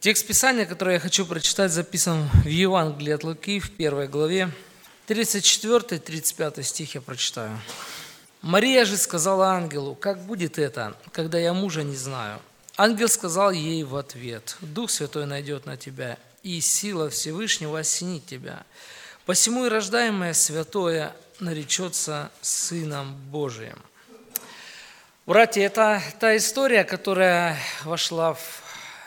Текст Писания, который я хочу прочитать, записан в Евангелии от Луки, в 1 главе. 34-35 стих я прочитаю. «Мария же сказала ангелу: как будет это, когда я мужа не знаю? Ангел сказал ей в ответ: Дух Святой найдет на тебя, и сила Всевышнего осенит тебя. Посему и рождаемое святое наречется Сыном Божиим». Братья, это та история, которая вошла в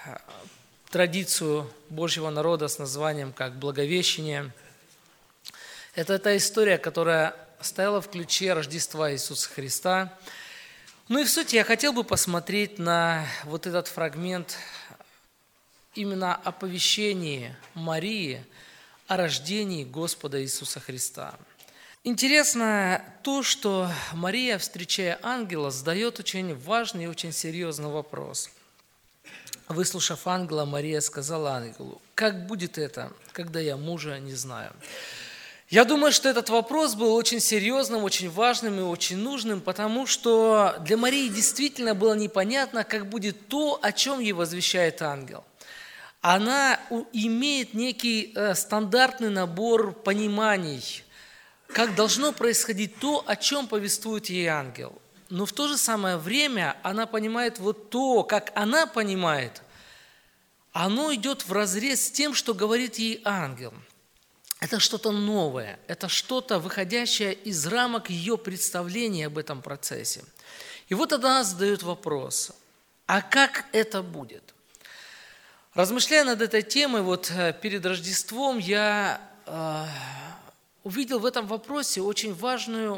традицию Божьего народа с названием как Благовещение. Это та история, которая стояла в ключе Рождества Иисуса Христа. Ну и в сути я хотел бы посмотреть на вот этот фрагмент именно оповещении Марии о рождении Господа Иисуса Христа. Интересно то, что Мария, встречая ангела, задает очень важный и очень серьезный вопрос. Выслушав ангела, Мария сказала ангелу: как будет это, когда я мужа не знаю? Я думаю, что этот вопрос был очень серьезным, очень важным и очень нужным, потому что для Марии действительно было непонятно, как будет то, о чем ей возвещает ангел. Она имеет некий стандартный набор пониманий, как должно происходить то, о чем повествует ей ангел. Но в то же самое время она понимает вот то, как она понимает, оно идет вразрез с тем, что говорит ей ангел. Это что-то новое, это что-то, выходящее из рамок ее представления об этом процессе. И вот она задает вопрос: а как это будет? Размышляя над этой темой, вот перед Рождеством я увидел в этом вопросе очень важную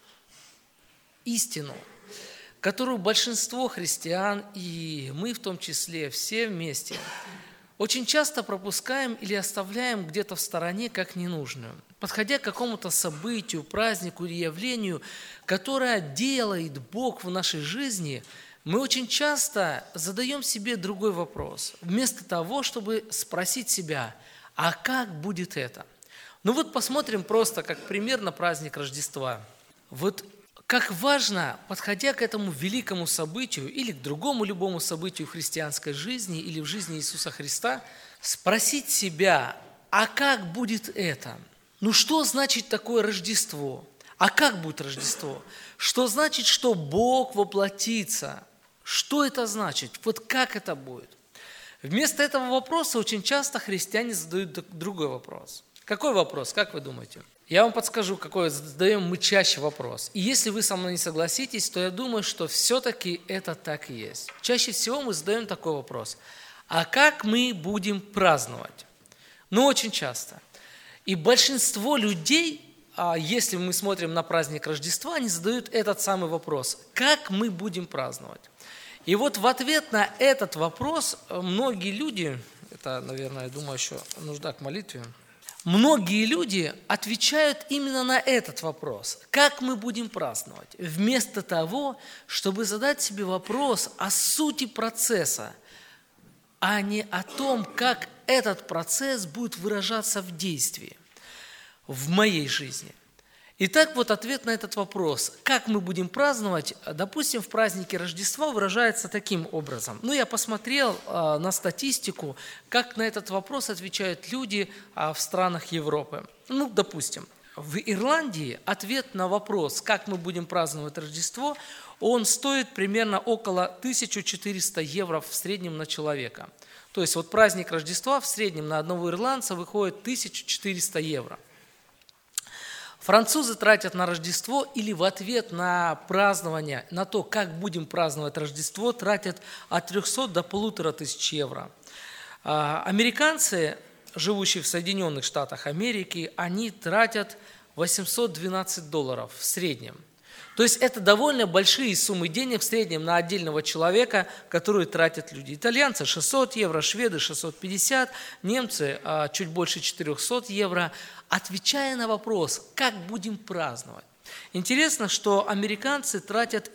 истину, которую большинство христиан, и мы в том числе, все вместе, очень часто пропускаем или оставляем где-то в стороне как ненужную. Подходя к какому-то событию, празднику или явлению, которое делает Бог в нашей жизни, мы очень часто задаем себе другой вопрос. Вместо того, чтобы спросить себя: а как будет это? Ну вот посмотрим просто как пример на праздник Рождества. Вот как важно, подходя к этому великому событию или к другому любому событию христианской жизни или в жизни Иисуса Христа, спросить себя: а как будет это? Ну что значит такое Рождество? А как будет Рождество? Что значит, что Бог воплотится? Что это значит? Вот как это будет? Вместо этого вопроса очень часто христиане задают другой вопрос. Какой вопрос, как вы думаете? Я вам подскажу, какой задаем мы чаще вопрос. И если вы со мной не согласитесь, то я думаю, что все-таки это так и есть. Чаще всего мы задаем такой вопрос: а как мы будем праздновать? Ну, очень часто. И большинство людей, если мы смотрим на праздник Рождества, они задают этот самый вопрос: как мы будем праздновать? И вот в ответ на этот вопрос многие люди, это, наверное, я думаю, еще нужда к молитве, многие люди отвечают именно на этот вопрос: как мы будем праздновать? Вместо того, чтобы задать себе вопрос о сути процесса, а не о том, как этот процесс будет выражаться в действии, в моей жизни. Итак, вот ответ на этот вопрос: как мы будем праздновать, допустим, в празднике Рождества выражается таким образом. Ну, я посмотрел на статистику, как на этот вопрос отвечают люди в странах Европы. Ну, допустим, в Ирландии ответ на вопрос, как мы будем праздновать Рождество, он стоит примерно около 1400 евро в среднем на человека. То есть вот праздник Рождества в среднем на одного ирландца выходит 1400 евро. Французы тратят на Рождество или в ответ на празднование, на то, как будем праздновать Рождество, тратят от 300 до 1500 евро. Американцы, живущие в Соединенных Штатах Америки, они тратят $812 в среднем. То есть это довольно большие суммы денег в среднем на отдельного человека, которые тратят люди. Итальянцы 600 евро, шведы 650, немцы чуть больше 400 евро. Отвечая на вопрос, как будем праздновать. Интересно, что американцы тратят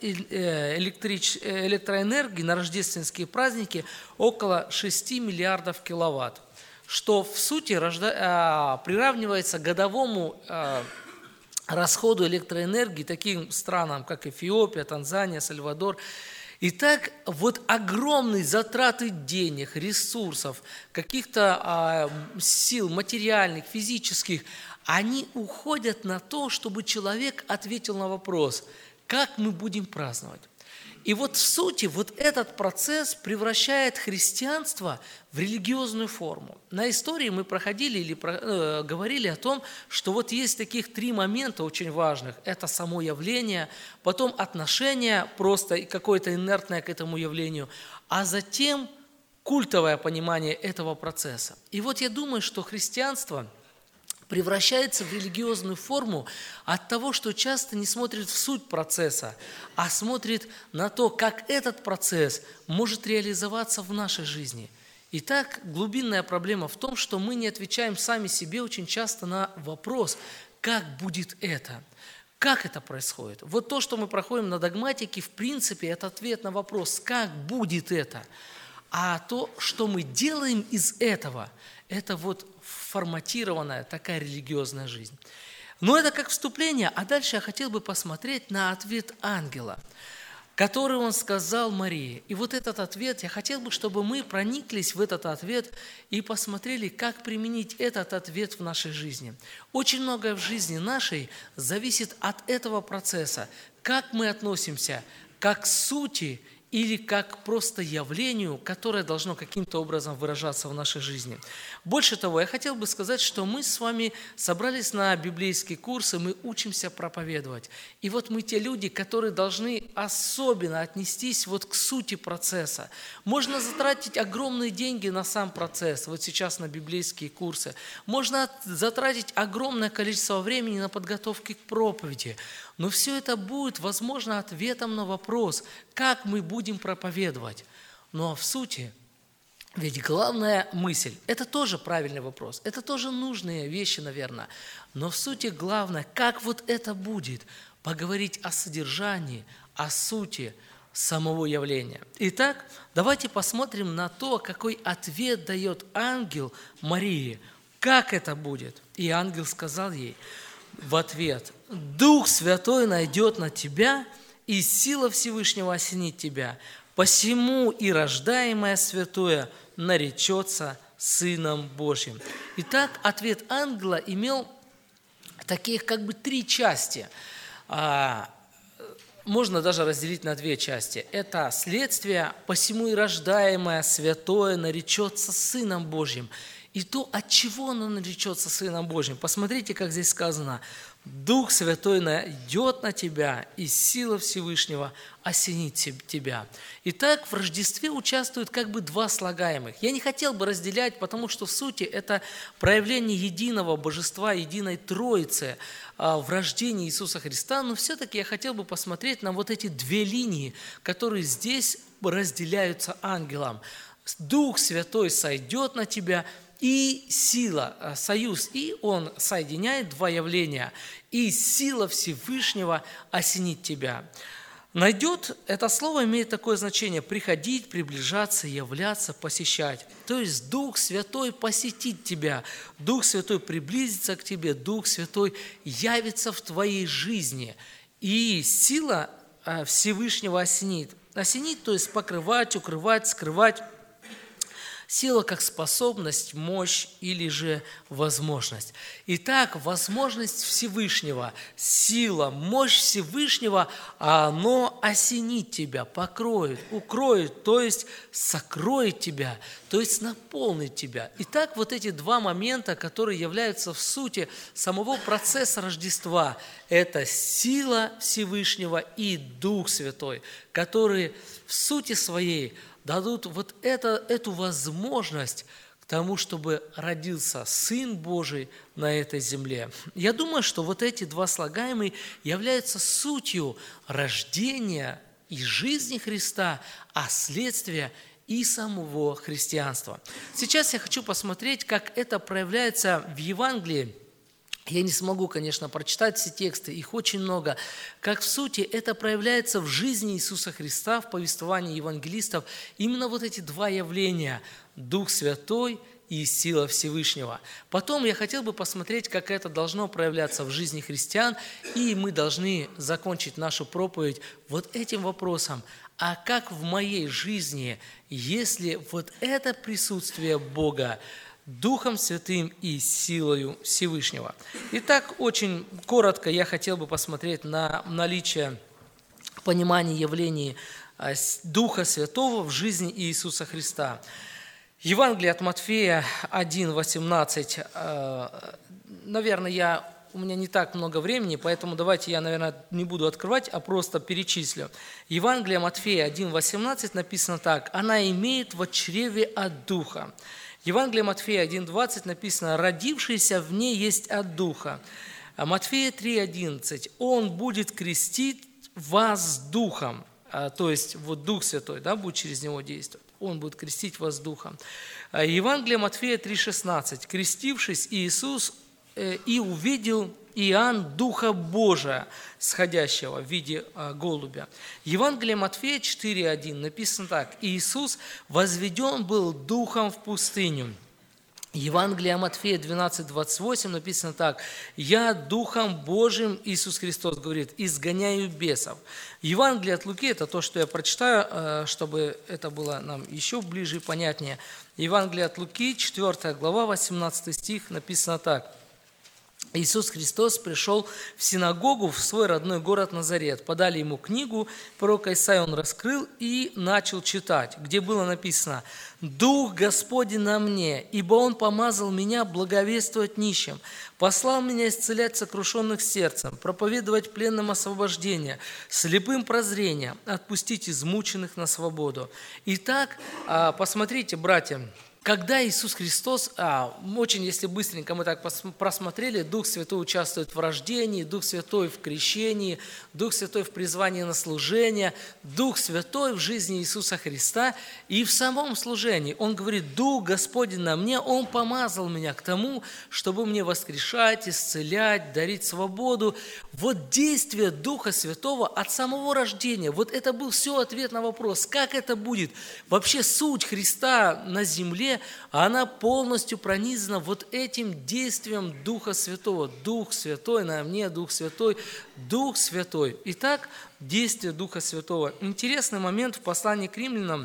электроэнергии на рождественские праздники около 6 миллиардов киловатт, что в сути приравнивается годовому расходу электроэнергии таким странам, как Эфиопия, Танзания, Сальвадор. Итак, вот огромные затраты денег, ресурсов, каких-то сил материальных, физических, они уходят на то, чтобы человек ответил на вопрос, как мы будем праздновать. И вот в сути вот этот процесс превращает христианство в религиозную форму. На истории мы проходили или говорили о том, что вот есть таких 3 момента очень важных. Это само явление, потом отношение просто какое-то инертное к этому явлению, а затем культовое понимание этого процесса. И вот я думаю, что христианство превращается в религиозную форму от того, что часто не смотрит в суть процесса, а смотрит на то, как этот процесс может реализоваться в нашей жизни. Итак, глубинная проблема в том, что мы не отвечаем сами себе очень часто на вопрос, как будет это, как это происходит. Вот то, что мы проходим на догматике, в принципе, это ответ на вопрос, как будет это. А то, что мы делаем из этого, это вот форматированная такая религиозная жизнь. Но это как вступление, а дальше я хотел бы посмотреть на ответ ангела, который он сказал Марии. И вот этот ответ, я хотел бы, чтобы мы прониклись в этот ответ и посмотрели, как применить этот ответ в нашей жизни. Очень многое в жизни нашей зависит от этого процесса, как мы относимся как к сути или как просто явлению, которое должно каким-то образом выражаться в нашей жизни. Больше того, я хотел бы сказать, что мы с вами собрались на библейские курсы, мы учимся проповедовать. И вот мы те люди, которые должны особенно отнестись вот к сути процесса. Можно затратить огромные деньги на сам процесс, вот сейчас на библейские курсы. Можно затратить огромное количество времени на подготовку к проповеди. Но все это будет, возможно, ответом на вопрос, как мы будем проповедовать. Но в сути, ведь главная мысль, это тоже правильный вопрос, это тоже нужные вещи, наверное. Но в сути главное, как вот это будет, поговорить о содержании, о сути самого явления. Итак, давайте посмотрим на то, какой ответ дает ангел Марии, как это будет. И ангел сказал ей в ответ: «Дух Святой найдет на тебя, и сила Всевышнего осенит тебя. Посему и рождаемое святое наречется Сыном Божьим». Итак, ответ ангела имел таких как бы 3 части. Можно даже разделить на 2 части. Это следствие, посему и рождаемое святое наречется Сыном Божьим. И то, от чего оно наречется Сыном Божьим. Посмотрите, как здесь сказано. Дух Святой найдет на тебя, и сила Всевышнего осенит тебя. Итак, в Рождестве участвуют как бы 2 слагаемых. Я не хотел бы разделять, потому что в сути это проявление единого божества, единой Троицы в рождении Иисуса Христа, но все-таки я хотел бы посмотреть на вот эти 2 линии, которые здесь разделяются ангелом. Дух Святой сойдет на тебя, и сила, союз, и он соединяет 2 явления, и сила Всевышнего осенит тебя. Найдет, это слово имеет такое значение: приходить, приближаться, являться, посещать. То есть Дух Святой посетит тебя, Дух Святой приблизится к тебе, Дух Святой явится в твоей жизни, и сила Всевышнего осенит. Осенит, то есть покрывать, укрывать, скрывать. Сила как способность, мощь или же возможность. Итак, возможность Всевышнего, сила, мощь Всевышнего, оно осенит тебя, покроет, укроет, то есть сокроет тебя, то есть наполнит тебя. Итак, вот эти 2 момента, которые являются в сути самого процесса Рождества, это сила Всевышнего и Дух Святой, которые в сути своей дадут вот эту возможность к тому, чтобы родился Сын Божий на этой земле. Я думаю, что вот эти 2 слагаемые являются сутью рождения и жизни Христа, а следствия и самого христианства. Сейчас я хочу посмотреть, как это проявляется в Евангелии. Я не смогу, конечно, прочитать все тексты, их очень много. Как в сути это проявляется в жизни Иисуса Христа, в повествовании евангелистов. Именно вот эти 2 явления – Дух Святой и сила Всевышнего. Потом я хотел бы посмотреть, как это должно проявляться в жизни христиан, и мы должны закончить нашу проповедь вот этим вопросом. а как в моей жизни, если вот это присутствие Бога Духом Святым и силою Всевышнего. Итак, очень коротко я хотел бы посмотреть на наличие понимания явлений Духа Святого в жизни Иисуса Христа. Евангелие от Матфея 1:18. Наверное, у меня не так много времени, поэтому давайте я, наверное, не буду открывать, а просто перечислю. Евангелие Матфея 1:18 написано так: «Она имеет в чреве от Духа». Евангелие Матфея 1:20 написано: «Родившийся в ней есть от Духа». Матфея 3:11: «Он будет крестить вас Духом». То есть вот Дух Святой, будет через него действовать. Он будет крестить вас Духом. Евангелие Матфея 3:16: «Крестившись, Иисус и увидел Иоанн Духа Божия, сходящего в виде голубя». Евангелие Матфея 4:1 написано так: «Иисус возведен был Духом в пустыню». Евангелие Матфея 12:28 написано так: «Я Духом Божьим, Иисус Христос говорит, изгоняю бесов». Евангелие от Луки – это то, что я прочитаю, чтобы это было нам еще ближе и понятнее. Евангелие от Луки, 4 глава, 18 стих, написано так: «Иисус Христос пришел в синагогу в свой родной город Назарет. Подали ему книгу пророка Исаии, он раскрыл и начал читать, где было написано: „Дух Господень на мне, ибо Он помазал меня благовествовать нищим, послал меня исцелять сокрушенных сердцем, проповедовать пленным освобождение, слепым прозрение, отпустить измученных на свободу». Итак, посмотрите, братья, когда Иисус Христос, очень, если быстренько мы так просмотрели, Дух Святой участвует в рождении, Дух Святой в крещении, Дух Святой в призвании на служение, Дух Святой в жизни Иисуса Христа и в самом служении. Он говорит: «Дух Господень на мне, Он помазал меня к тому, чтобы мне воскрешать, исцелять, дарить свободу». Вот действие Духа Святого от самого рождения, вот это был все ответ на вопрос, как это будет. Вообще суть Христа на земле, она полностью пронизана вот этим действием Духа Святого. Дух Святой на мне, Дух Святой, Дух Святой. Итак, действие Духа Святого. Интересный момент в послании к Римлянам,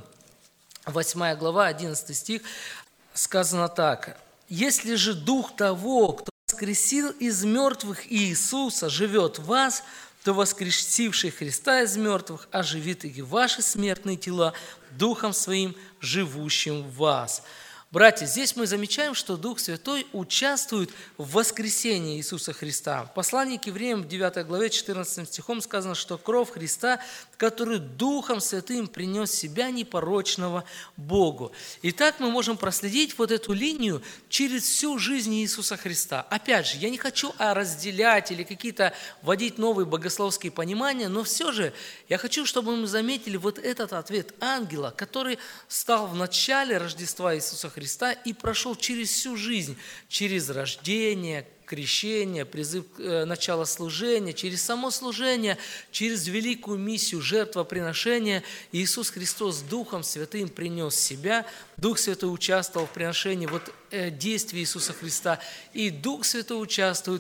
8 глава, 11 стих, сказано так: «Если же Дух того, кто воскресил из мертвых Иисуса, живет в вас, то воскресивший Христа из мертвых оживит и ваши смертные тела Духом Своим, живущим в вас». Братья, здесь мы замечаем, что Дух Святой участвует в воскресении Иисуса Христа. В послании к Евреям, в 9 главе, 14 стихом сказано, что кровь Христа, который Духом Святым принес себя непорочного Богу. Итак, мы можем проследить вот эту линию через всю жизнь Иисуса Христа. Опять же, я не хочу разделять или какие-то вводить новые богословские понимания, но все же я хочу, чтобы мы заметили вот этот ответ ангела, который стал в начале Рождества Иисуса Христа и прошел через всю жизнь, через рождение, крещение, призыв начала служения, через само служение, через великую миссию жертвоприношения. Иисус Христос Духом Святым принес себя, Дух Святой участвовал в приношении действий Иисуса Христа, и Дух Святой участвует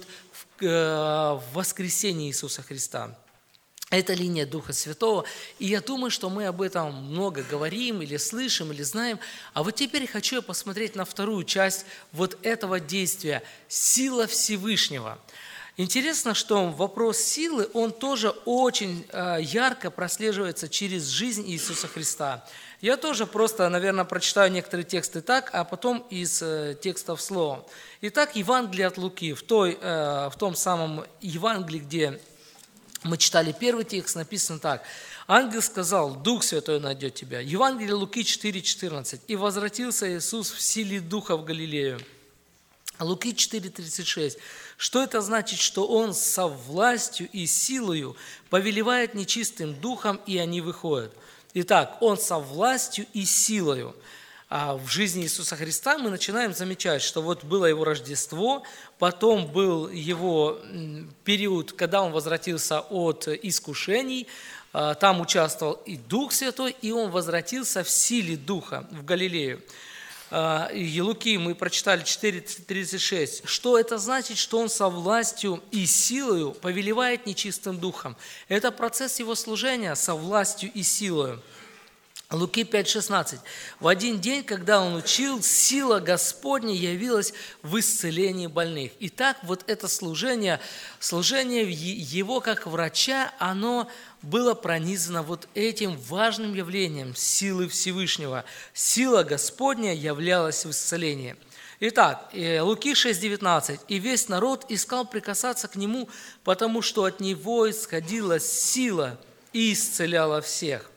в воскресении Иисуса Христа. Это линия Духа Святого, и я думаю, что мы об этом много говорим, или слышим, или знаем. А вот теперь хочу посмотреть на вторую часть вот этого действия – сила Всевышнего. Интересно, что вопрос силы, он тоже очень ярко прослеживается через жизнь Иисуса Христа. Я тоже просто, наверное, прочитаю некоторые тексты так, а потом из текстов словом. Итак, Евангелие от Луки, в том самом Евангелии, где мы читали первый текст, написано так: «Ангел сказал: Дух Святой найдет тебя». Евангелие Луки 4:14. «И возвратился Иисус в силе Духа в Галилею». Луки 4:36. Что это значит? Что Он со властью и силою повелевает нечистым духом, и они выходят. Итак, Он со властью и силою. А в жизни Иисуса Христа мы начинаем замечать, что вот было Его Рождество, потом был Его период, когда Он возвратился от искушений, там участвовал и Дух Святой, и Он возвратился в силе Духа в Галилею. и Луки мы прочитали 4:36, что это значит, что он со властью и силою повелевает нечистым духом. Это процесс его служения со властью и силою. Луки 5:16. В один день, когда он учил, сила Господня явилась в исцелении больных. Итак, вот это служение его как врача, оно было пронизано вот этим важным явлением силы Всевышнего. Сила Господня являлась в исцелении. Итак, Луки 6:19. «И весь народ искал прикасаться к нему, потому что от него исходила сила и исцеляла всех».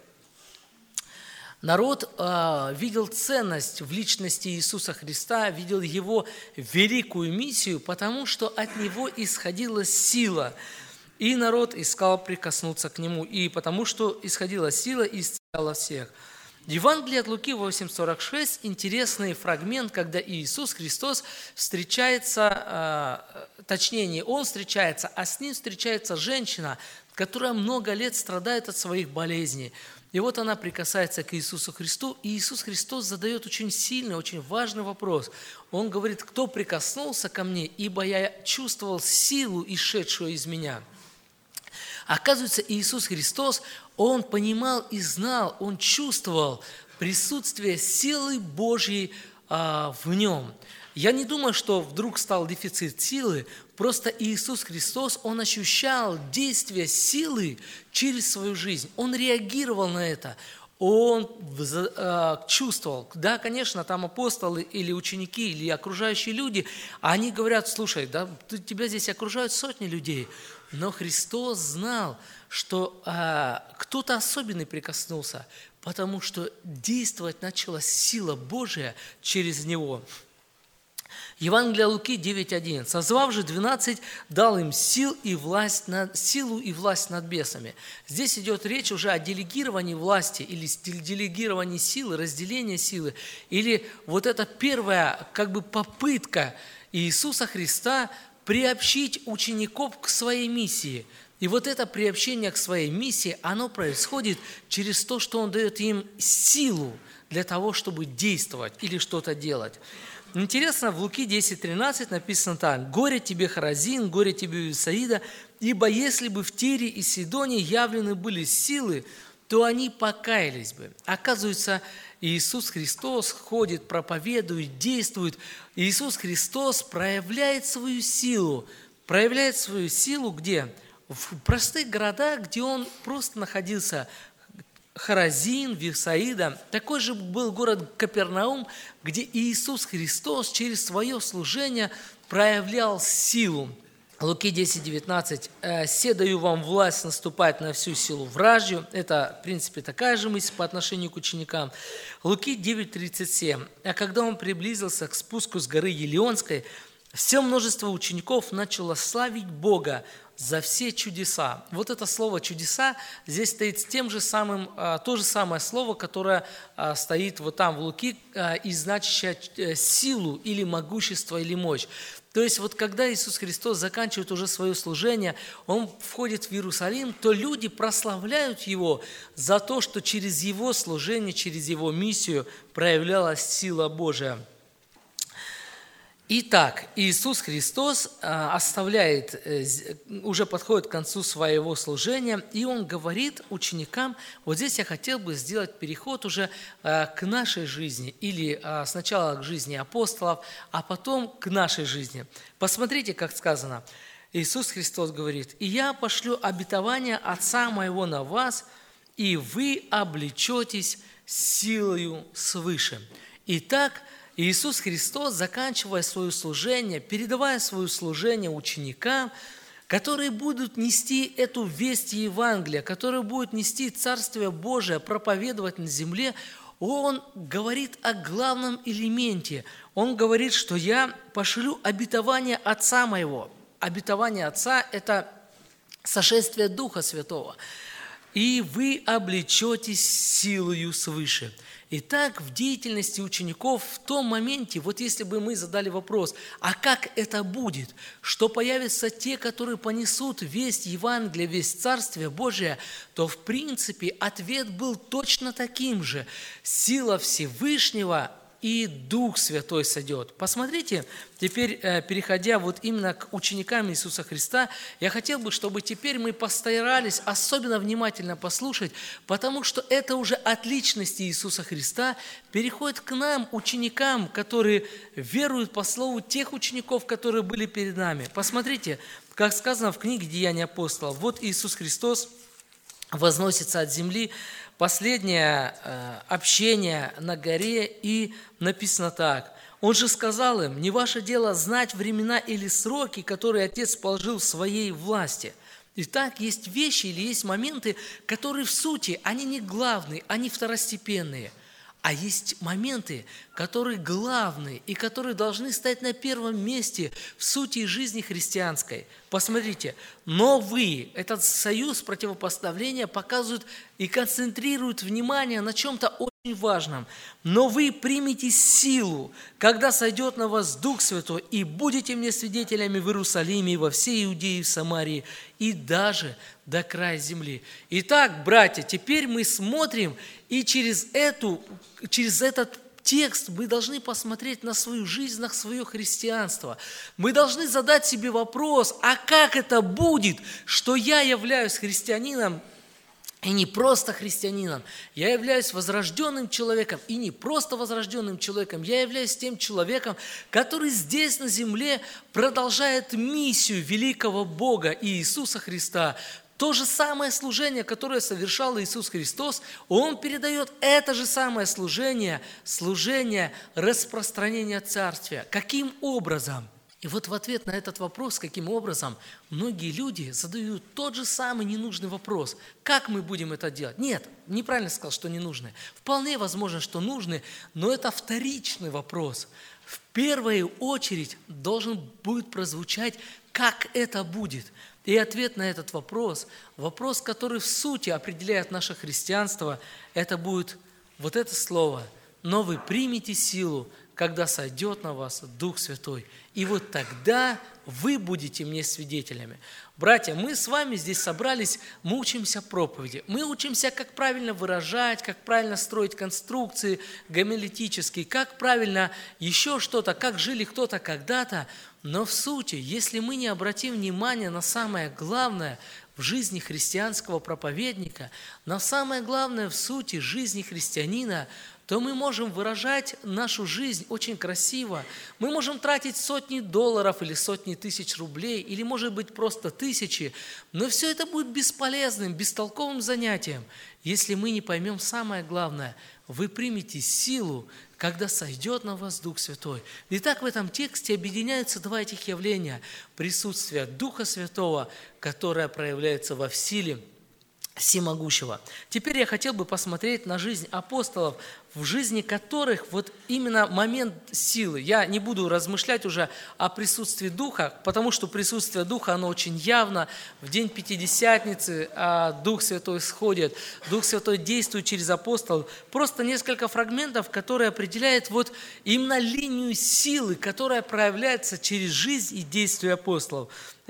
Народ видел ценность в личности Иисуса Христа, видел Его великую миссию, потому что от Него исходила сила. И народ искал прикоснуться к Нему, и потому что исходила сила и исцеляла всех. В Евангелии от Луки 8:46 интересный фрагмент, когда Иисус Христос встречается, точнее не Он встречается, а с Ним встречается женщина, которая много лет страдает от своих болезней. И вот она прикасается к Иисусу Христу, и Иисус Христос задает очень сильный, очень важный вопрос. Он говорит: «Кто прикоснулся ко мне, ибо я чувствовал силу, исшедшую из меня». Оказывается, Иисус Христос, Он понимал и знал, Он чувствовал присутствие силы Божьей в Нем. Я не думаю, что вдруг стал дефицит силы, просто Иисус Христос, Он ощущал действие силы через свою жизнь. Он реагировал на это, Он чувствовал. Да, конечно, там апостолы или ученики, или окружающие люди, они говорят: слушай, да, тебя здесь окружают сотни людей. Но Христос знал, что кто-то особенный прикоснулся, потому что действовать начала сила Божия через Него. Евангелие Луки 9:1. «Созвав же 12, дал им силу и власть над бесами». Здесь идет речь уже о делегировании власти или делегировании силы, разделении силы. Или вот это первая попытка Иисуса Христа приобщить учеников к своей миссии. И вот это приобщение к своей миссии, оно происходит через то, что Он дает им силу для того, чтобы действовать или что-то делать. Интересно, в Луки 10:13 написано так: «Горе тебе, Хоразин, горе тебе, Вифсаида, ибо если бы в Тире и Сидоне явлены были силы, то они покаялись бы». Оказывается, Иисус Христос ходит, проповедует, действует. Иисус Христос проявляет свою силу. Проявляет свою силу где? В простых городах, где Он просто находился. Хоразин, Вифсаида. Такой же был город Капернаум, где Иисус Христос через свое служение проявлял силу. Луки 10:19. «Се даю вам власть наступать на всю силу вражью». Это, в принципе, такая же мысль по отношению к ученикам. Луки 9:37. «А когда он приблизился к спуску с горы Елеонской, все множество учеников начало славить Бога за все чудеса». Вот это слово «чудеса» здесь стоит с тем же самым, то же самое слово, которое стоит вот там в Луки, и значащее силу или могущество или мощь. То есть вот когда Иисус Христос заканчивает уже свое служение, Он входит в Иерусалим, то люди прославляют Его за то, что через Его служение, через Его миссию проявлялась сила Божия. Итак, Иисус Христос уже подходит к концу своего служения, и Он говорит ученикам, вот здесь я хотел бы сделать переход уже к нашей жизни, или сначала к жизни апостолов, а потом к нашей жизни. Посмотрите, как сказано. Иисус Христос говорит: «И я пошлю обетование Отца Моего на вас, и вы облечетесь силою свыше». Итак, Иисус Христос, заканчивая свое служение, передавая свое служение ученикам, которые будут нести эту весть Евангелия, которые будут нести Царствие Божие, проповедовать на земле, Он говорит о главном элементе. Он говорит, что «я пошлю обетование Отца Моего». Обетование Отца – это сошествие Духа Святого. «И вы облечетесь силою свыше». Итак, в деятельности учеников в том моменте, вот если бы мы задали вопрос, а как это будет, что появятся те, которые понесут весть Евангелия, весть Царствия Божия, то в принципе ответ был точно таким же. Сила Всевышнего и Дух Святой сойдет. Посмотрите, теперь, переходя вот именно к ученикам Иисуса Христа, я хотел бы, чтобы теперь мы постарались особенно внимательно послушать, потому что это уже от личности Иисуса Христа переходит к нам, ученикам, которые веруют по слову тех учеников, которые были перед нами. Посмотрите, как сказано в книге «Деяния апостолов». Вот Иисус Христос возносится от земли, последнее общение на горе, и написано так. Он же сказал им: «Не ваше дело знать времена или сроки, которые Отец положил в своей власти». Итак, есть вещи или есть моменты, которые в сути, они не главные, они второстепенные. А есть моменты, которые главные и которые должны стать на первом месте в сути жизни христианской. Посмотрите, но вы, этот союз противопоставления показывает и концентрирует внимание на чем-то очень важном. Но вы примете силу, когда сойдет на вас Дух Святой, и будете мне свидетелями в Иерусалиме, и во всей Иудее, и в Самарии, и даже до края земли. Итак, братья, теперь мы смотрим, и через этот текст мы должны посмотреть на свою жизнь, на свое христианство. Мы должны задать себе вопрос: а как это будет, что я являюсь христианином, и не просто христианином, я являюсь возрожденным человеком, и не просто возрожденным человеком, я являюсь тем человеком, который здесь на земле продолжает миссию великого Бога и Иисуса Христа. То же самое служение, которое совершал Иисус Христос, Он передает это же самое служение распространения Царствия. Каким образом? И вот в ответ на этот вопрос, каким образом, многие люди задают тот же самый ненужный вопрос. Как мы будем это делать? Нет, неправильно сказал, что ненужный. Вполне возможно, что нужный, но это вторичный вопрос. В первую очередь должен будет прозвучать, как это будет. И ответ на этот вопрос, который в сути определяет наше христианство, это будет вот это слово: «Но вы примете силу, когда сойдет на вас Дух Святой, и вот тогда вы будете мне свидетелями». Братья, мы с вами здесь собрались, мы учимся проповеди, мы учимся, как правильно выражать, как правильно строить конструкции гомилетические, как правильно еще что-то, как жили кто-то когда-то. Но в сути, если мы не обратим внимание на самое главное в жизни христианского проповедника, на самое главное в сути жизни христианина, то мы можем выражать нашу жизнь очень красиво. Мы можем тратить сотни долларов или сотни тысяч рублей, или, может быть, просто тысячи, но все это будет бесполезным, бестолковым занятием, если мы не поймем самое главное: вы примете силу, когда сойдет на вас Дух Святой. Итак, в этом тексте объединяются два этих явления: присутствие Духа Святого, которое проявляется в силе Всемогущего. Теперь я хотел бы посмотреть на жизнь апостолов, в жизни которых вот именно момент силы. Я не буду размышлять уже о присутствии Духа, потому что присутствие Духа, оно очень явно. В день Пятидесятницы Дух Святой сходит, Дух Святой действует через апостолов. Просто несколько фрагментов, которые определяют вот именно линию силы, которая проявляется через жизнь и действия апостолов.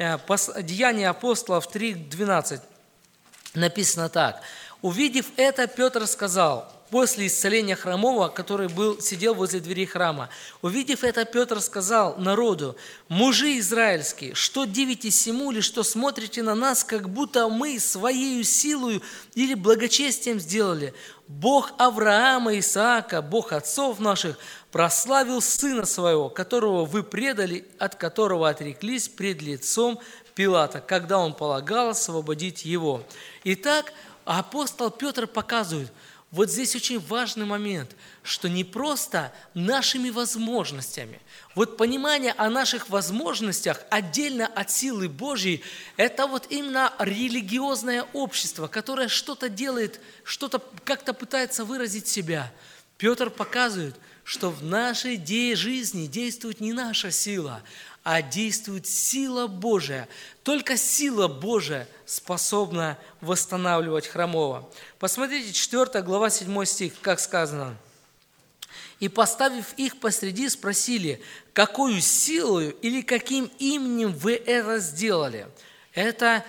Деяния апостолов 3:12. Написано так: «Увидев это, Петр сказал», после исцеления хромого, который сидел возле дверей храма, «Увидев это, Петр сказал народу: мужи израильские, что дивитесь сему, или что смотрите на нас, как будто мы своею силою или благочестием сделали? Бог Авраама и Исаака, Бог отцов наших, прославил Сына Своего, которого вы предали, от которого отреклись пред лицом Пилата, когда он полагал освободить его». Итак, апостол Петр показывает, вот здесь очень важный момент, что не просто нашими возможностями. Вот понимание о наших возможностях отдельно от силы Божьей, это вот именно религиозное общество, которое что-то делает, что-то как-то пытается выразить себя. Петр показывает, что в нашей жизни действует не наша сила, а действует сила Божия. Только сила Божия способна восстанавливать хромого. Посмотрите, 4 глава, 7 стих, как сказано. «И, поставив их посреди, спросили: какую силою или каким именем вы это сделали?» Это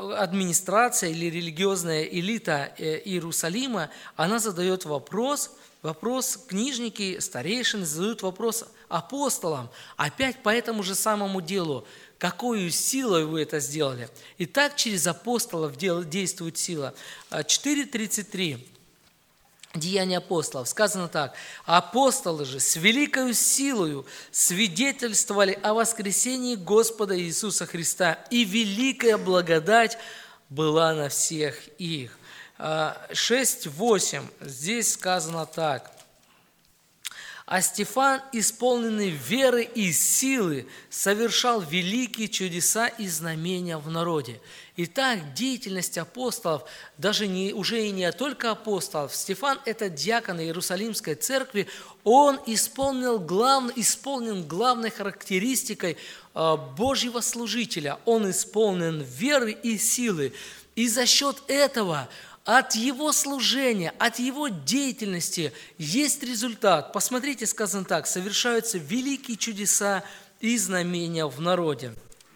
администрация или религиозная элита Иерусалима, она задает вопрос вопрос, книжники, старейшины задают вопрос апостолам, опять по этому же самому делу. Какую силой вы это сделали? Итак, через апостолов действует сила. 4:33. Деяния апостолов. Сказано так. Апостолы же с великою силою свидетельствовали о воскресении Господа Иисуса Христа, и великая благодать была на всех их. 6:8. Здесь сказано так. А Стефан, исполненный веры и силы, совершал великие чудеса и знамения в народе. Итак, деятельность апостолов, уже и не только апостолов, Стефан – это диакон Иерусалимской церкви, он исполнен главной характеристикой Божьего служителя. Он исполнен веры и силы. И за счет этого от его служения, от его деятельности есть результат. Посмотрите, сказано так, совершаются великие чудеса и знамения в народе.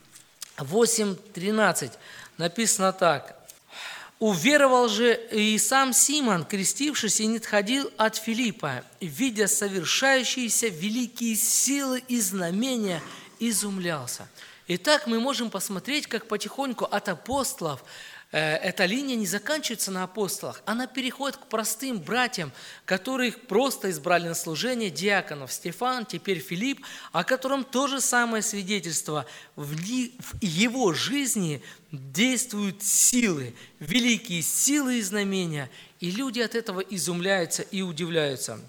8:13 написано так. «Уверовал же и сам Симон, крестившись, и не отходил от Филиппа, видя совершающиеся великие силы и знамения, изумлялся». Итак, мы можем посмотреть, как потихоньку от апостолов эта линия не заканчивается на апостолах, она переходит к простым братьям, которых просто избрали на служение, диаконов. Стефан, теперь Филипп, о котором то же самое свидетельство. В его жизни действуют силы, великие силы и знамения, и люди от этого изумляются и удивляются.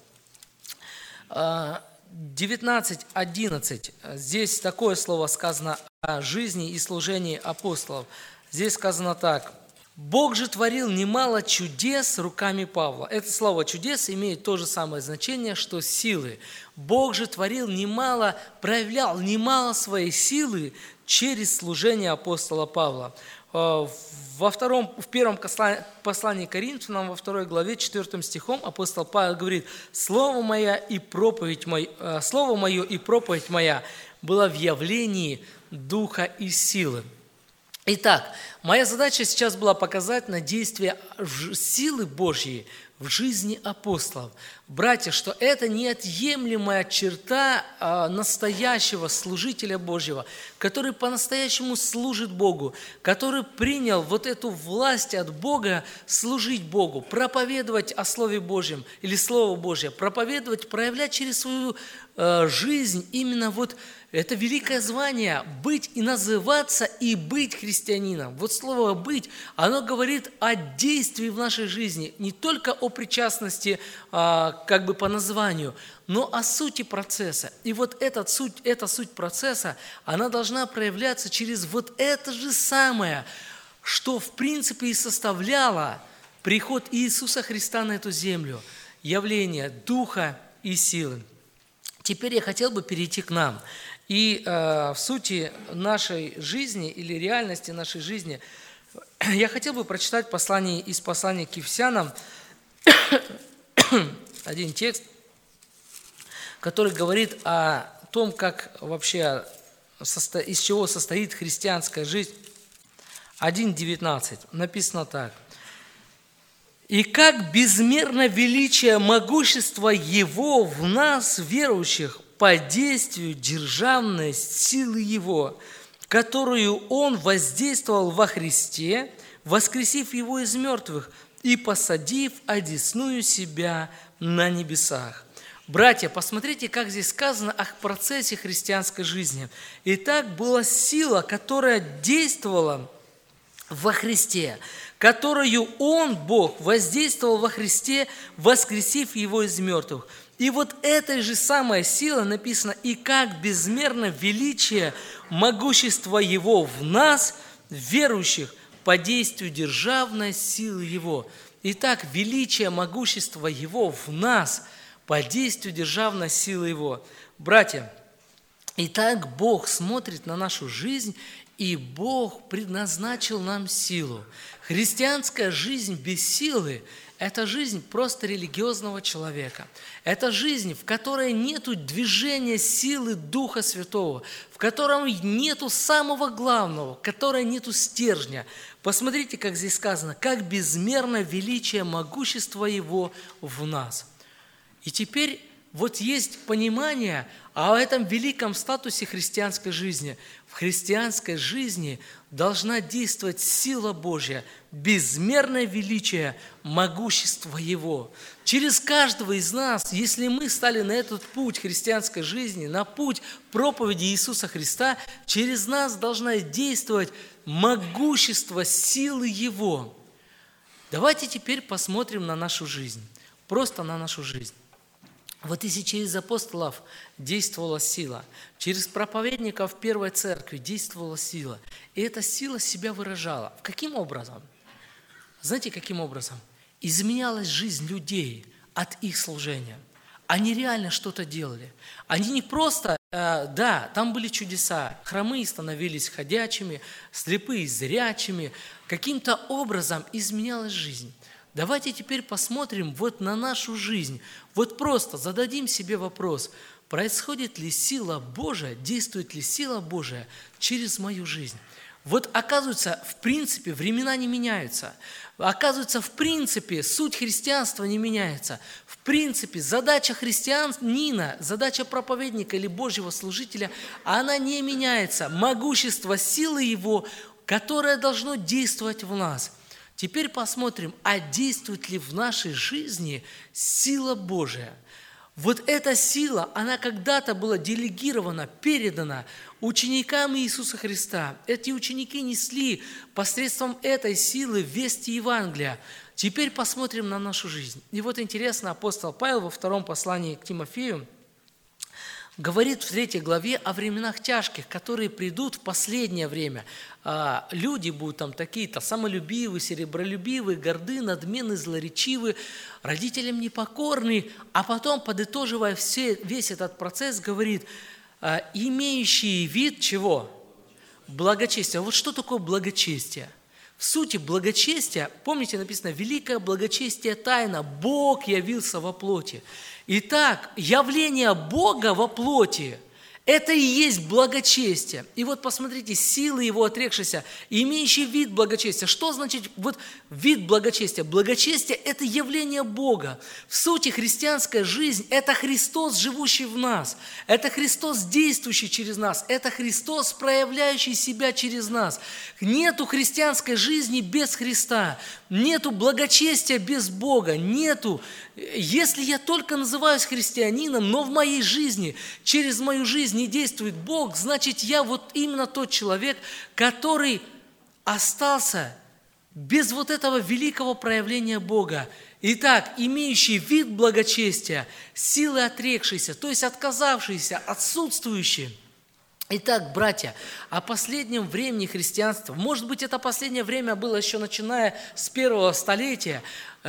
19:11. Здесь такое слово сказано о жизни и служении апостолов. Здесь сказано так. «Бог же творил немало чудес руками Павла». Это слово «чудес» имеет то же самое значение, что «силы». Бог же творил проявлял немало своей силы через служение апостола Павла. В первом послании к Коринфянам, во 2 главе, 4 стихом, апостол Павел говорит: «Слово мое и проповедь моя была в явлении Духа и силы». Итак, моя задача сейчас была показать на действие силы Божьей в жизни апостолов. Братья, что это неотъемлемая черта настоящего служителя Божьего, который по-настоящему служит Богу, который принял вот эту власть от Бога служить Богу, проповедовать о Слове Божьем или Слово Божье, проповедовать, проявлять через свою жизнь именно вот это великое звание – быть и называться, и быть христианином. Вот слово «быть», оно говорит о действии в нашей жизни, не только о причастности как бы по названию, но о сути процесса. И вот эта суть процесса, она должна проявляться через вот это же самое, что в принципе и составляло приход Иисуса Христа на эту землю, явление Духа и силы. Теперь я хотел бы перейти к нам. И в сути нашей жизни или реальности нашей жизни я хотел бы прочитать из послания к Ефесянам один текст, который говорит о том, как вообще, из чего состоит христианская жизнь. 1:19 написано так. «И как безмерно величие могущества Его в нас, верующих, по действию державной силы Его, которую Он воздействовал во Христе, воскресив Его из мертвых и посадив одесную себя на небесах». Братья, посмотрите, как здесь сказано о процессе христианской жизни. Итак, была сила, которая действовала во Христе, которую Он, Бог, воздействовал во Христе, воскресив Его из мертвых. И вот этой же самой силой написано: «И как безмерно величие могущества Его в нас, верующих, по действию державной силы Его». Итак, величие могущества Его в нас, по действию державной силы Его. Братья, итак, Бог смотрит на нашу жизнь, и Бог предназначил нам силу. Христианская жизнь без силы – это жизнь просто религиозного человека. Это жизнь, в которой нет движения силы Духа Святого, в котором нету самого главного, в которой нету стержня. Посмотрите, как здесь сказано: «Как безмерно величие могущества Его в нас». И теперь вот есть понимание о этом великом статусе христианской жизни. В христианской жизни должна действовать сила Божья, безмерное величие, могущество Его. Через каждого из нас, если мы стали на этот путь христианской жизни, на путь проповеди Иисуса Христа, через нас должна действовать могущество силы Его. Давайте теперь посмотрим на нашу жизнь, просто на нашу жизнь. Вот если через апостолов действовала сила, через проповедников Первой Церкви действовала сила, и эта сила себя выражала. Каким образом? Знаете, каким образом? Изменялась жизнь людей от их служения. Они реально что-то делали. Они не просто, там были чудеса, хромые становились ходячими, слепые зрячими. Каким-то образом изменялась жизнь. Давайте теперь посмотрим вот на нашу жизнь. Вот просто зададим себе вопрос, происходит ли сила Божия, действует ли сила Божия через мою жизнь. Вот оказывается, в принципе, времена не меняются. Оказывается, в принципе, суть христианства не меняется. В принципе, задача христианина, задача проповедника или Божьего служителя, она не меняется. Могущество силы Его, которое должно действовать в нас. Теперь посмотрим, а действует ли в нашей жизни сила Божия. Вот эта сила, она когда-то была делегирована, передана ученикам Иисуса Христа. Эти ученики несли посредством этой силы вести Евангелия. Теперь посмотрим на нашу жизнь. И вот интересно, апостол Павел во втором послании к Тимофею говорит в 3 главе о временах тяжких, которые придут в последнее время. Люди будут там такие-то самолюбивые, серебролюбивые, горды, надменные, злоречивые, родителям непокорные. А потом, подытоживая весь этот процесс, говорит, имеющие вид чего? Благочестия. Вот что такое благочестие? В сути благочестия, помните, написано, великое благочестие тайна, Бог явился во плоти. Итак, явление Бога во плоти – это и есть благочестие. И вот посмотрите, силы Его отрекшиеся, имеющий вид благочестия. Что значит вот вид благочестия? Благочестие – это явление Бога. В сути, христианская жизнь – это Христос, живущий в нас. Это Христос, действующий через нас. Это Христос, проявляющий себя через нас. Нету христианской жизни без Христа. Нету благочестия без Бога. Нету. Если я только называюсь христианином, но в моей жизни, через мою жизнь не действует Бог, значит, я вот именно тот человек, который остался без вот этого великого проявления Бога. Итак, имеющий вид благочестия, силы отрекшиеся, то есть отказавшиеся, отсутствующие. Итак, братья, о последнем времени христианства, может быть, это последнее время было еще начиная с 1 столетия,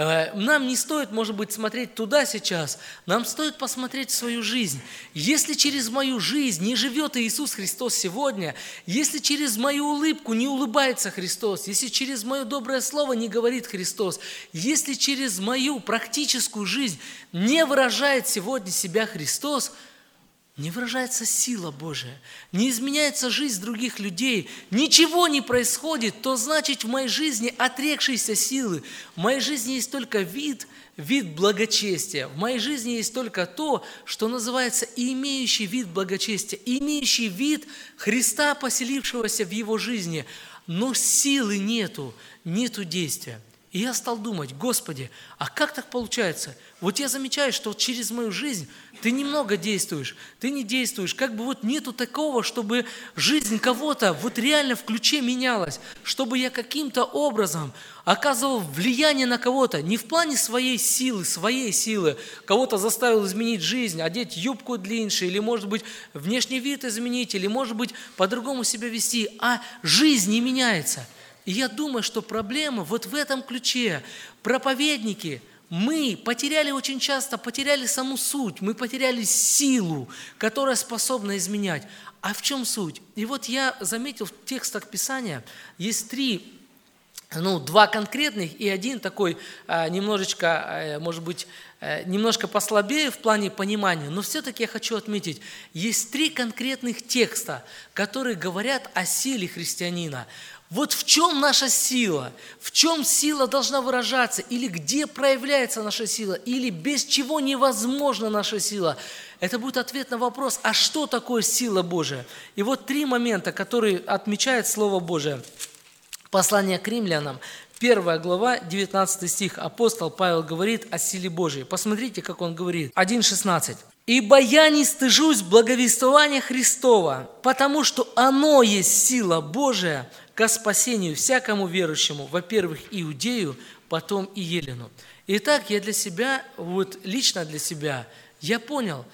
нам не стоит, может быть, смотреть туда сейчас, нам стоит посмотреть в свою жизнь. Если через мою жизнь не живет Иисус Христос сегодня, если через мою улыбку не улыбается Христос, если через мое доброе слово не говорит Христос, если через мою практическую жизнь не выражает сегодня себя Христос, не выражается сила Божия, не изменяется жизнь других людей, ничего не происходит, то значит в моей жизни отрекшиеся силы. В моей жизни есть только вид благочестия. В моей жизни есть только то, что называется имеющий вид благочестия, имеющий вид Христа, поселившегося в его жизни, но силы нету действия. И я стал думать, Господи, а как так получается? Вот я замечаю, что через мою жизнь ты немного действуешь, ты не действуешь. Как бы вот нету такого, чтобы жизнь кого-то вот реально в ключе менялась, чтобы я каким-то образом оказывал влияние на кого-то, не в плане своей силы, кого-то заставил изменить жизнь, одеть юбку длиннее, или, может быть, внешний вид изменить, или, может быть, по-другому себя вести, а жизнь не меняется. И я думаю, что проблема вот в этом ключе. Проповедники, мы очень часто потеряли саму суть, мы потеряли силу, которая способна изменять. А в чем суть? И вот я заметил в текстах Писания, есть два конкретных и один такой немножечко, может быть, немножко послабее в плане понимания, но все-таки я хочу отметить, есть 3 конкретных текста, которые говорят о силе христианина. Вот в чем наша сила? В чем сила должна выражаться? Или где проявляется наша сила? Или без чего невозможна наша сила? Это будет ответ на вопрос, а что такое сила Божия? И вот 3 момента, которые отмечает Слово Божие. Послание к римлянам, 1 глава, 19 стих. Апостол Павел говорит о силе Божией. Посмотрите, как он говорит. 1:16. «Ибо я не стыжусь благовествования Христова, потому что оно есть сила Божия ко спасению всякому верующему, во-первых, иудею, потом и елену». Итак, я для себя, вот лично для себя, я понял,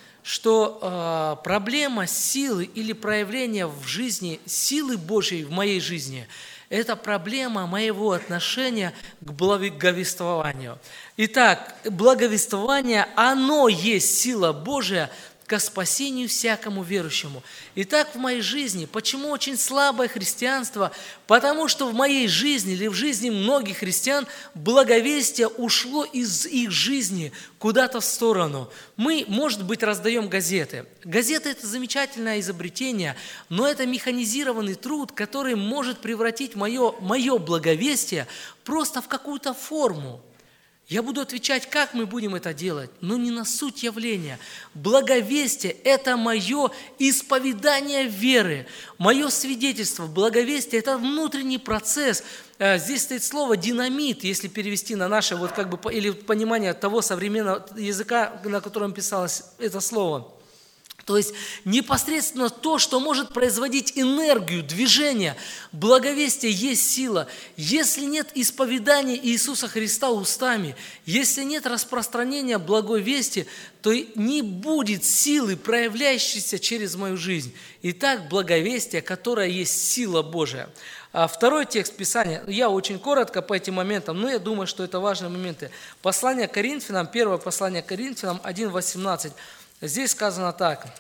что проблема силы или проявления в жизни силы Божьей в моей жизни – это проблема моего отношения к благовествованию. Итак, благовествование, оно есть сила Божия ко спасению всякому верующему. Итак, в моей жизни, почему очень слабое христианство? Потому что в моей жизни или в жизни многих христиан благовестие ушло из их жизни куда-то в сторону. Мы, может быть, раздаем газеты. Газеты – это замечательное изобретение, но это механизированный труд, который может превратить мое благовестие просто в какую-то форму. Я буду отвечать, как мы будем это делать, но не на суть явления. Благовестие – это мое исповедание веры, мое свидетельство. Благовестие – это внутренний процесс. Здесь стоит слово «динамит», если перевести на наше, или понимание того современного языка, на котором писалось это слово. То есть непосредственно то, что может производить энергию, движение. Благовестие есть сила. Если нет исповедания Иисуса Христа устами, если нет распространения благой вести, то не будет силы, проявляющейся через мою жизнь. Итак, благовестие, которое есть сила Божия. Второй текст Писания, я очень коротко по этим моментам, но я думаю, что это важные моменты. Послание к Коринфянам, 1 послание к Коринфянам, 1:18. Здесь сказано так.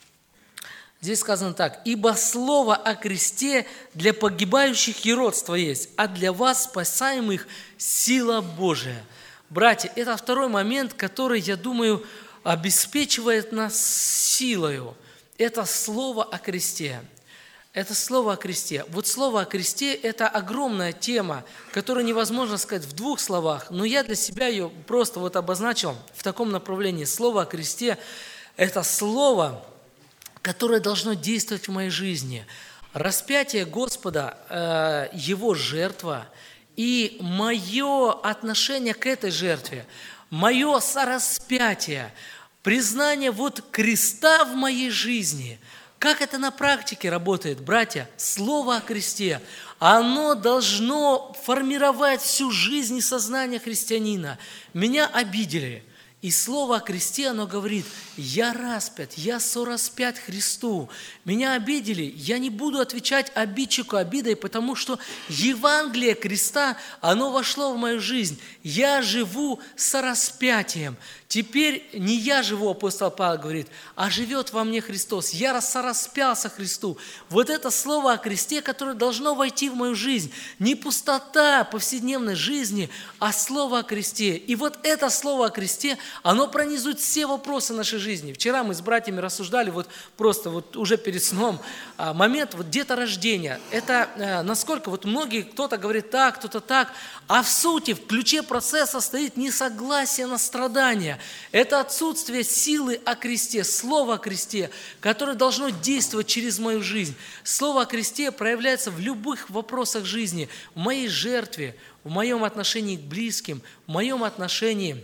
«Ибо слово о кресте для погибающих юродство есть, а для вас, спасаемых, сила Божия». Братья, это второй момент, который, я думаю, обеспечивает нас силою. Это слово о кресте. Это слово о кресте. Вот слово о кресте – это огромная тема, которую невозможно сказать в 2 словах, но я для себя ее просто обозначил в таком направлении. Слово о кресте – это слово, которое должно действовать в моей жизни. Распятие Господа, Его жертва и мое отношение к этой жертве, мое сораспятие, признание креста в моей жизни – как это на практике работает, братья? Слово о кресте, оно должно формировать всю жизнь и сознание христианина. Меня обидели. И слово о кресте, оно говорит, я распят, я сораспят Христу. Меня обидели, я не буду отвечать обидчику обидой, потому что Евангелие креста, оно вошло в мою жизнь. Я живу сораспятием. Теперь не я живу, апостол Павел говорит, а живет во мне Христос. Я сораспялся Христу. Вот это слово о кресте, которое должно войти в мою жизнь. Не пустота повседневной жизни, а слово о кресте. И вот это слово о кресте, оно пронизывает все вопросы нашей жизни. Вчера мы с братьями рассуждали, уже перед сном, момент деторождения. Это насколько многие, кто-то говорит так, кто-то так, а в сути, в ключе процесса стоит несогласие на страдания. Это отсутствие силы о кресте, слова о кресте, которое должно действовать через мою жизнь. Слово о кресте проявляется в любых вопросах жизни, в моей жертве, в моем отношении к близким, в моем отношении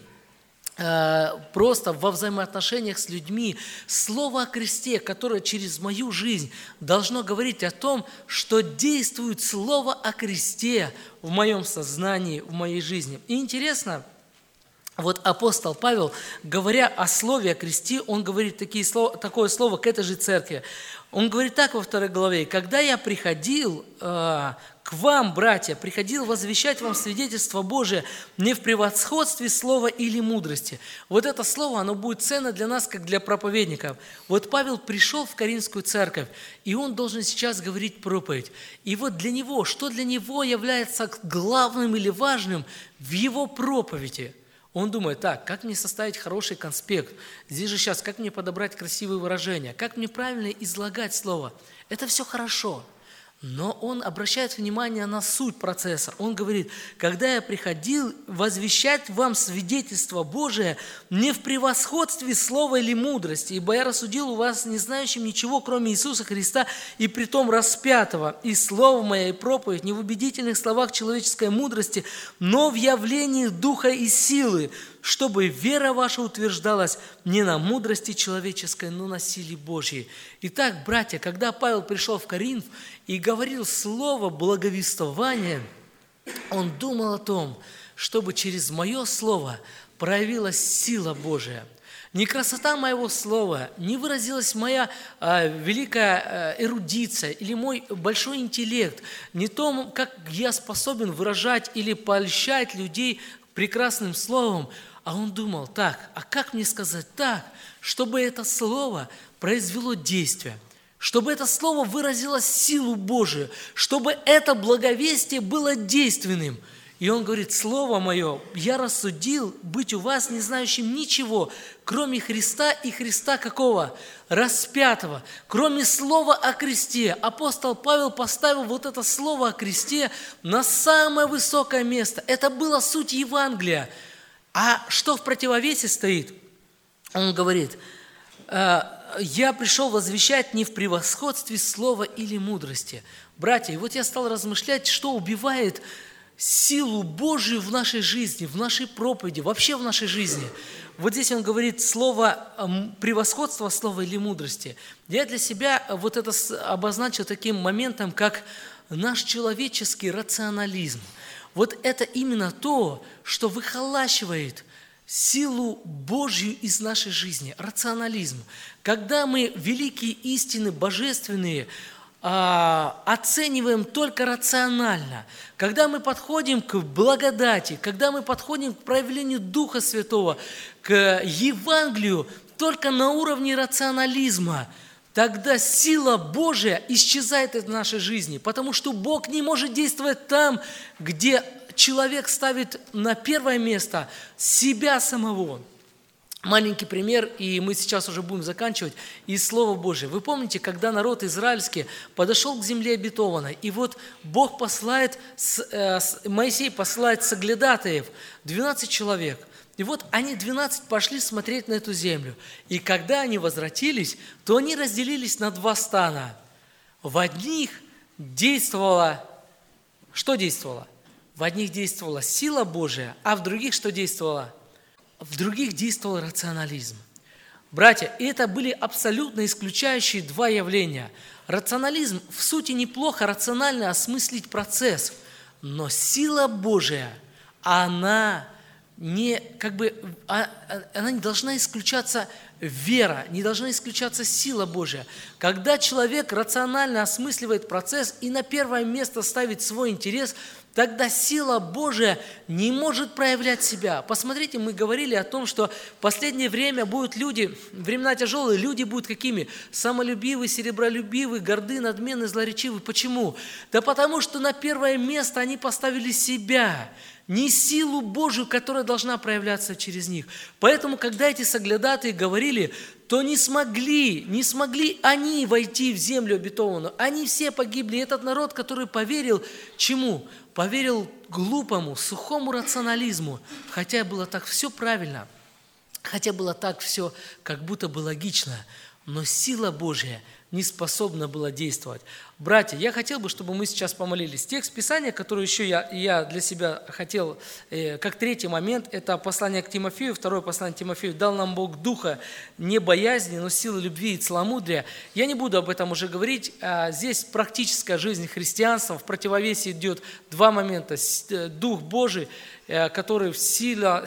просто во взаимоотношениях с людьми. Слово о кресте, которое через мою жизнь должно говорить о том, что действует слово о кресте в моем сознании, в моей жизни. И интересно, апостол Павел, говоря о слове о кресте, он говорит такое слово к этой же церкви. Он говорит так во 2 главе: «Когда я приходил к вам, братья, приходил возвещать вам свидетельство Божие не в превосходстве слова или мудрости». Вот это слово, оно будет ценно для нас, как для проповедников. Павел пришел в Коринфскую церковь, и он должен сейчас говорить проповедь. И для него, что для него является главным или важным в его проповеди? Он думает, как мне составить хороший конспект? Здесь же сейчас, как мне подобрать красивые выражения? Как мне правильно излагать слово? Это все хорошо. Но он обращает внимание на суть процесса. Он говорит: когда я приходил возвещать вам свидетельство Божие не в превосходстве слова или мудрости, ибо я рассудил у вас не знающим ничего, кроме Иисуса Христа, и притом распятого, и слово мое, и проповедь не в убедительных словах человеческой мудрости, но в явлении духа и силы, чтобы вера ваша утверждалась не на мудрости человеческой, но на силе Божьей. Итак, братья, когда Павел пришел в Коринф и говорил слово благовествования, он думал о том, чтобы через мое слово проявилась сила Божия. Не красота моего слова, не выразилась моя великая эрудиция или мой большой интеллект, не то, как я способен выражать или поощрять людей прекрасным словом, а он думал: так, а как мне сказать так, чтобы это слово произвело действие, чтобы это слово выразило силу Божию, чтобы это благовестие было действенным. И он говорит: слово мое я рассудил быть у вас не знающим ничего, кроме Христа и Христа какого? Распятого. Кроме слова о кресте. Апостол Павел поставил вот это слово о кресте на самое высокое место. Это была суть Евангелия. А что в противовесе стоит? Он говорит: я пришел возвещать не в превосходстве слова или мудрости. Братья, и вот я стал размышлять, что убивает силу Божию в нашей жизни, в нашей проповеди, вообще в нашей жизни. Вот здесь он говорит слово превосходство слова или мудрости. Я для себя вот это обозначил таким моментом, как наш человеческий рационализм. Вот это именно то, что выхолащивает силу Божью из нашей жизни, рационализм. Когда мы великие истины божественные оцениваем только рационально, когда мы подходим к благодати, когда мы подходим к проявлению Духа Святого, к Евангелию только на уровне рационализма, тогда сила Божия исчезает из нашей жизни, потому что Бог не может действовать там, где человек ставит на первое место себя самого. Маленький пример, и мы сейчас уже будем заканчивать, из Слова Божия. Вы помните, когда народ израильский подошел к земле обетованной, и вот Бог посылает, Моисей посылает соглядатаев, 12 человек. И вот они 12 пошли смотреть на эту землю. И когда они возвратились, то они разделились на два стана. В одних действовала, что действовало? В одних действовала сила Божия, а в других что действовало? В других действовал рационализм. Братья, это были абсолютно исключающие два явления. Рационализм в сути неплохо рационально осмыслить процесс, но сила Божия, она не должна исключаться вера, не должна исключаться сила Божия. Когда человек рационально осмысливает процесс и на первое место ставит свой интерес, тогда сила Божия не может проявлять себя. Посмотрите, мы говорили о том, что в последнее время будут люди, времена тяжелые, люди будут какими? Самолюбивые, серебролюбивые, горды, надменные, злоречивые. Почему? Да потому что на первое место они поставили себя, не силу Божию, которая должна проявляться через них. Поэтому, когда эти соглядатые говорили, то не смогли они войти в землю обетованную. Они все погибли. Этот народ, который поверил чему? Поверил глупому, сухому рационализму. Хотя было так все правильно, хотя было так все как будто бы логично, но сила Божья не способна была действовать. Братья, я хотел бы, чтобы мы сейчас помолились. Текст Писания, который еще я для себя хотел, как третий момент, это послание к Тимофею, второе послание к Тимофею. «Дал нам Бог духа не боязни, но силы любви и целомудрия». Я не буду об этом уже говорить. Здесь практическая жизнь христианства. В противовесе идет два момента. Дух Божий, который сила,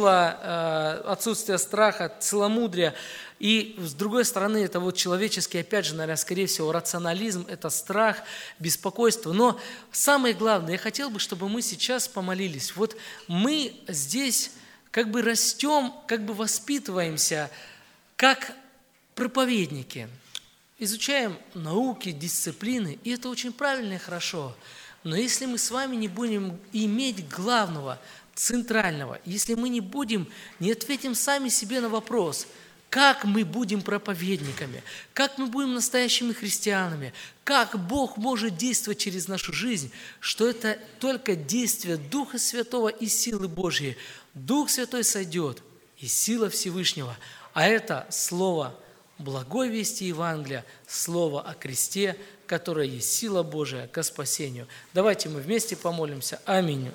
отсутствие страха, целомудрия. И с другой стороны, это вот человеческий, опять же, наверное, скорее всего, рационализм, это страх, беспокойство. Но самое главное, я хотел бы, чтобы мы сейчас помолились. Вот мы здесь как бы растем, как бы воспитываемся, как проповедники. Изучаем науки, дисциплины, и это очень правильно и хорошо. Но если мы с вами не будем иметь главного, центрального, если мы не ответим сами себе на вопрос, как мы будем проповедниками, как мы будем настоящими христианами, как Бог может действовать через нашу жизнь, что это только действие Духа Святого и силы Божьей. Дух Святой сойдет, и сила Всевышнего. А это слово благой вести Евангелия, слово о кресте, которое есть сила Божия ко спасению. Давайте мы вместе помолимся. Аминь.